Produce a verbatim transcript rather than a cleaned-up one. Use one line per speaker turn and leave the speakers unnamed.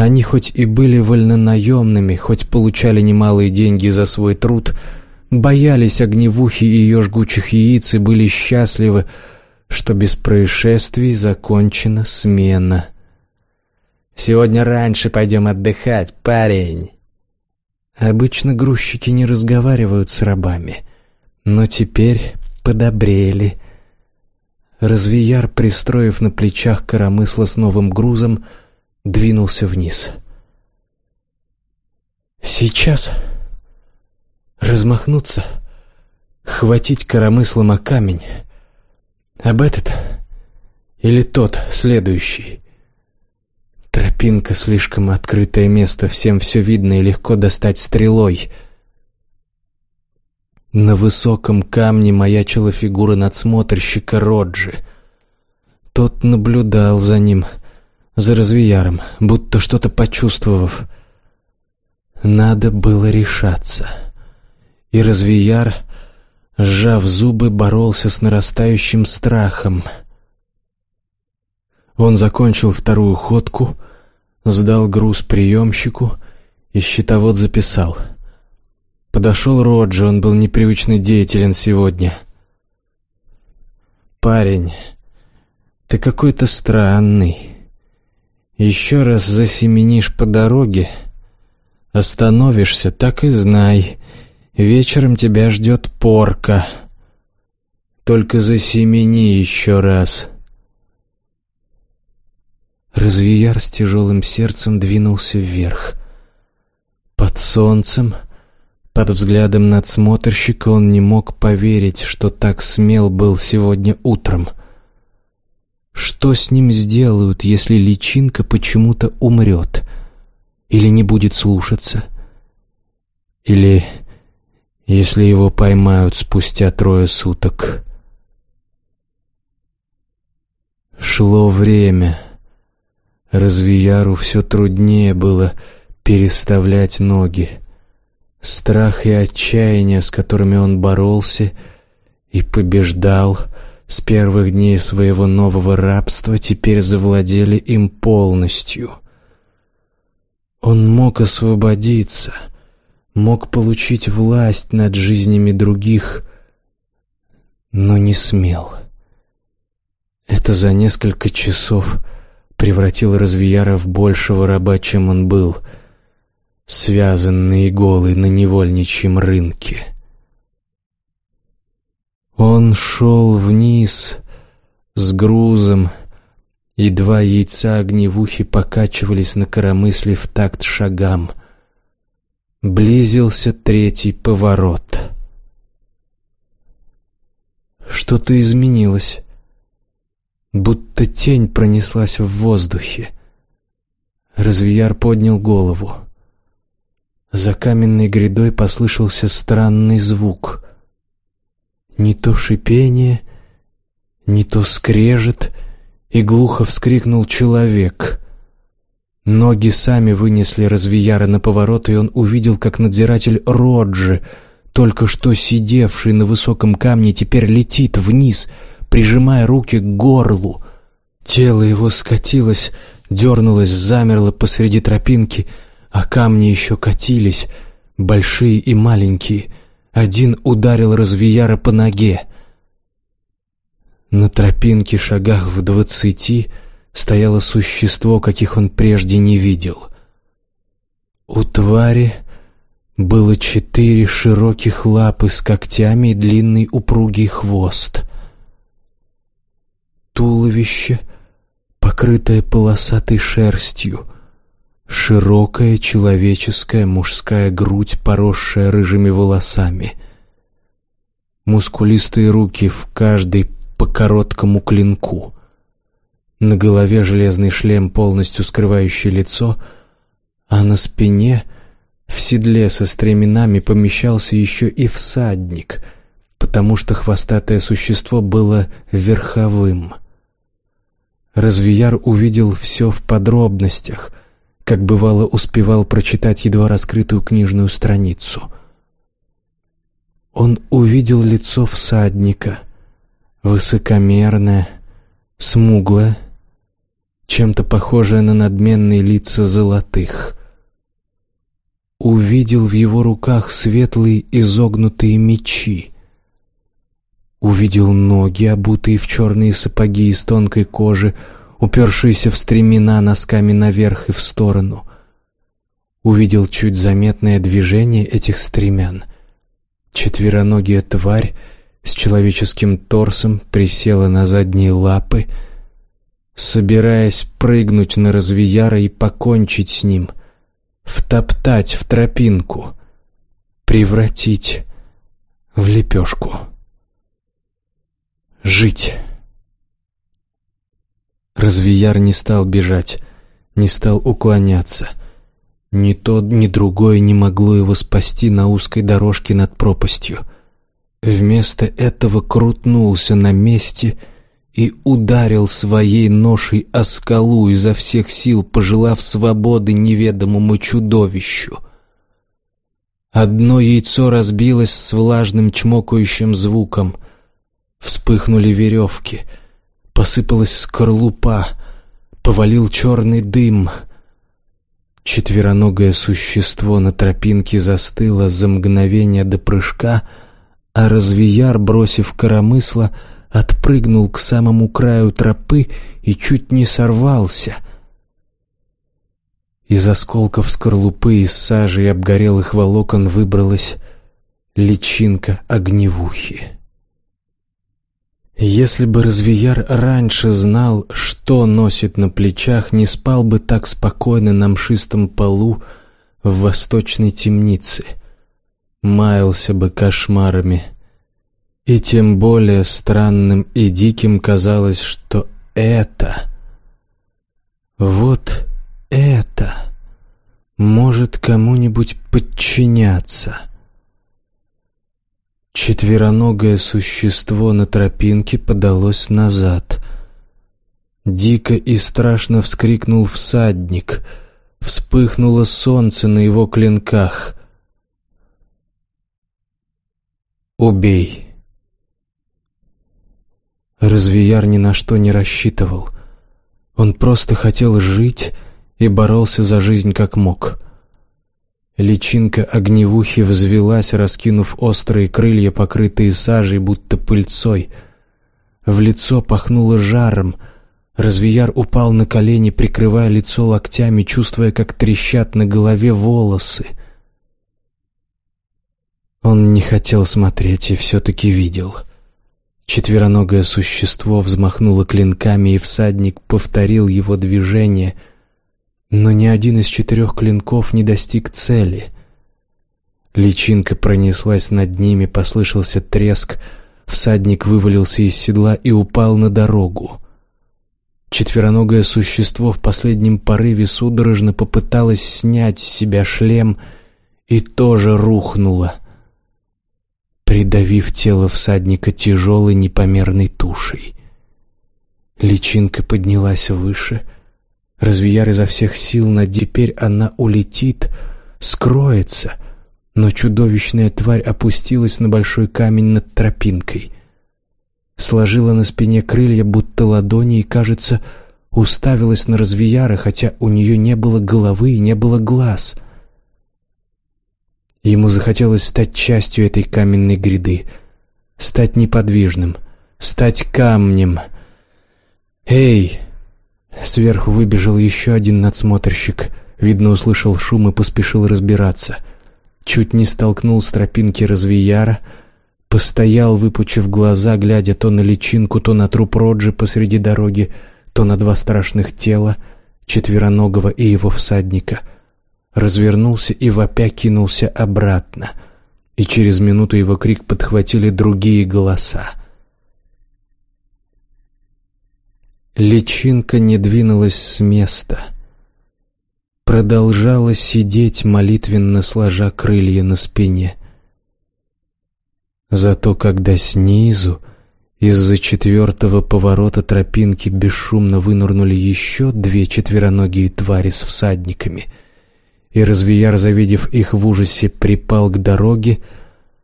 Они хоть и были вольнонаемными, хоть получали немалые деньги за свой труд, боялись огневухи и ее жгучих яиц и были счастливы, что без происшествий закончена смена. «Сегодня раньше пойдем отдыхать, парень». Обычно грузчики не разговаривают с рабами, но теперь подобрели. Развияр, пристроив на плечах коромысло с новым грузом, двинулся вниз. Сейчас размахнуться, хватить коромыслом о камень, об этот или тот, следующий. Тропинка — слишком открытое место, всем все видно и легко достать стрелой. На высоком камне маячила фигура надсмотрщика Роджи. Тот наблюдал за ним, за Развияром, будто что-то почувствовав. Надо было решаться. И Развияр, сжав зубы, боролся с нарастающим страхом. Он закончил вторую ходку, сдал груз приемщику, и счетовод записал. Подошел Роджи, он был непривычно деятелен сегодня. «Парень, ты какой-то странный. Еще раз засеменишь по дороге, остановишься, так и знай, вечером тебя ждет порка. Только засемени еще раз». Развияр с тяжелым сердцем двинулся вверх. Под солнцем, под взглядом надсмотрщика, он не мог поверить, что так смел был сегодня утром. Что с ним сделают, если личинка почему-то умрет? Или не будет слушаться? Или если его поймают спустя трое суток? Шло время. Развияру все труднее было переставлять ноги. Страх и отчаяние, с которыми он боролся и побеждал с первых дней своего нового рабства, теперь завладели им полностью. Он мог освободиться, мог получить власть над жизнями других, но не смел. Это за несколько часов превратил Развияра в большего раба, чем он был, связанный и голый на невольничьем рынке. Он шел вниз с грузом, и два яйца огневухи покачивались на коромысле в такт шагам. Близился третий поворот. Что-то изменилось. Будто тень пронеслась в воздухе. Развияр поднял голову. За каменной грядой послышался странный звук. Не то шипение, не то скрежет, и глухо вскрикнул человек. Ноги сами вынесли Развияра на поворот, и он увидел, как надзиратель Роджи, только что сидевший на высоком камне, теперь летит вниз, прижимая руки к горлу. Тело его скатилось, дернулось, замерло посреди тропинки, а камни еще катились, большие и маленькие. Один ударил Развияра по ноге. На тропинке, шагах в двадцати, стояло существо, каких он прежде не видел. У твари было четыре широких лапы с когтями и длинный упругий хвост. Туловище, покрытое полосатой шерстью, широкая человеческая мужская грудь, поросшая рыжими волосами, мускулистые руки, в каждой по короткому клинку, на голове железный шлем, полностью скрывающий лицо, а на спине, в седле со стременами, помещался еще и всадник, потому что хвостатое существо было верховым. Развияр увидел все в подробностях, как бывало успевал прочитать едва раскрытую книжную страницу. Он увидел лицо всадника, высокомерное, смуглое, чем-то похожее на надменные лица золотых. Увидел в его руках светлые изогнутые мечи. Увидел ноги, обутые в черные сапоги из тонкой кожи, упершиеся в стремена носками наверх и в сторону. Увидел чуть заметное движение этих стремян. Четвероногая тварь с человеческим торсом присела на задние лапы, собираясь прыгнуть на Развияра и покончить с ним, втоптать в тропинку, превратить в лепешку. Жить. Развияр не стал бежать, не стал уклоняться. Ни то, ни другое не могло его спасти на узкой дорожке над пропастью. Вместо этого крутнулся на месте и ударил своей ношей о скалу, изо всех сил пожелав свободы неведомому чудовищу. Одно яйцо разбилось с влажным чмокающим звуком. Вспыхнули веревки, посыпалась скорлупа, повалил черный дым. Четвероногое существо на тропинке застыло за мгновение до прыжка, а Развияр, бросив коромысло, отпрыгнул к самому краю тропы и чуть не сорвался. Из осколков скорлупы, из сажи и обгорелых волокон выбралась личинка огневухи. Если бы Развияр раньше знал, что носит на плечах, не спал бы так спокойно на мшистом полу в восточной темнице, маялся бы кошмарами. И тем более странным и диким казалось, что это, вот это, может кому-нибудь подчиняться. Четвероногое существо на тропинке подалось назад. Дико и страшно вскрикнул всадник. Вспыхнуло солнце на его клинках. «Убей!» Развияр ни на что не рассчитывал. Он просто хотел жить и боролся за жизнь как мог. Личинка огневухи взвелась, раскинув острые крылья, покрытые сажей, будто пыльцой. В лицо пахнуло жаром. Развияр упал на колени, прикрывая лицо локтями, чувствуя, как трещат на голове волосы. Он не хотел смотреть и все-таки видел. Четвероногое существо взмахнуло клинками, и всадник повторил его движение, но ни один из четырех клинков не достиг цели. Личинка пронеслась над ними, послышался треск, всадник вывалился из седла и упал на дорогу. Четвероногое существо в последнем порыве судорожно попыталось снять с себя шлем и тоже рухнуло, придавив тело всадника тяжелой непомерной тушей. Личинка поднялась выше. Развияр изо всех сил, но теперь она улетит, скроется, но чудовищная тварь опустилась на большой камень над тропинкой. Сложила на спине крылья, будто ладони, и, кажется, уставилась на Развияра, хотя у нее не было головы и не было глаз. Ему захотелось стать частью этой каменной гряды, стать неподвижным, стать камнем. «Эй!» Сверху выбежал еще один надсмотрщик. Видно, услышал шум и поспешил разбираться. Чуть не столкнул с тропинки Развияра, постоял, выпучив глаза, глядя то на личинку, то на труп Роджи посреди дороги, то на два страшных тела, четвероногого и его всадника. Развернулся и вопя кинулся обратно, и через минуту его крик подхватили другие голоса. Личинка не двинулась с места, продолжала сидеть, молитвенно сложа крылья на спине. Зато когда снизу, из-за четвертого поворота тропинки, бесшумно вынырнули еще две четвероногие твари с всадниками, и Развияр, завидев их в ужасе, припал к дороге,